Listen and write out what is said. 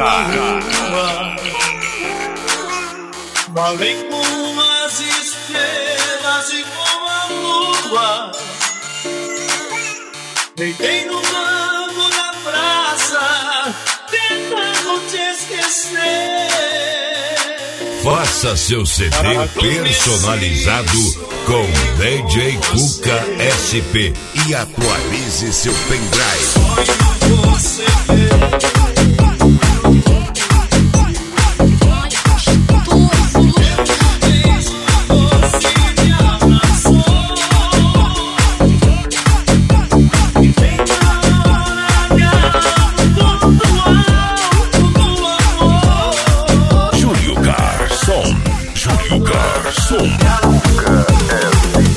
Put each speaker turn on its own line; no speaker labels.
Falei com as estrelas e com a lua. Deitei no banco da praça, tentando te esquecer.
Faça seu CD personalizado com DJ Cuca SP e atualize seu pendrive.
Júlio Garçom.